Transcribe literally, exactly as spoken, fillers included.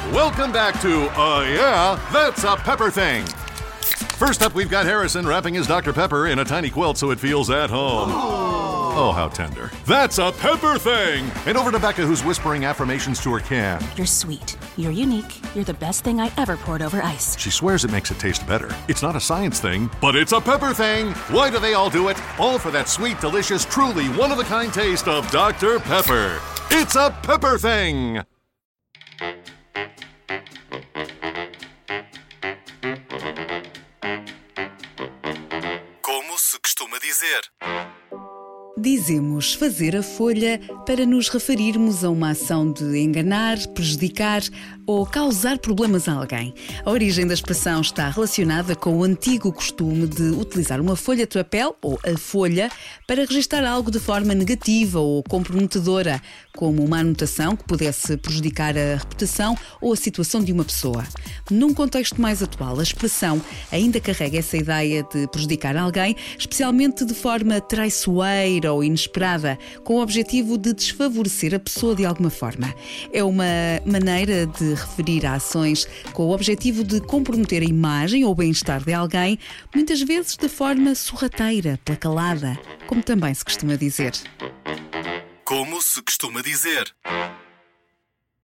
Welcome back to, uh, yeah, that's a pepper thing. First up, we've got Harrison wrapping his Doctor Pepper in a tiny quilt so it feels at home. Oh, how tender. That's a pepper thing! And over to Becca, who's whispering affirmations to her can. You're sweet. You're unique. You're the best thing I ever poured over ice. She swears it makes it taste better. It's not a science thing, but it's a pepper thing! Why do they all do it? All for that sweet, delicious, truly one-of-a-kind taste of Doctor Pepper. It's a pepper thing! Como se costuma dizer. Dizemos fazer a folha para nos referirmos a uma ação de enganar, prejudicar ou causar problemas a alguém. A origem da expressão está relacionada com o antigo costume de utilizar uma folha de papel, ou a folha, para registar algo de forma negativa ou comprometedora, como uma anotação que pudesse prejudicar a reputação ou a situação de uma pessoa. Num contexto mais atual, a expressão ainda carrega essa ideia de prejudicar alguém, especialmente de forma traiçoeira ou inesperada, com o objetivo de desfavorecer a pessoa de alguma forma. É uma maneira de referir a ações com o objetivo de comprometer a imagem ou o bem-estar de alguém, muitas vezes de forma sorrateira, pela calada, como também se costuma dizer. Como se costuma dizer.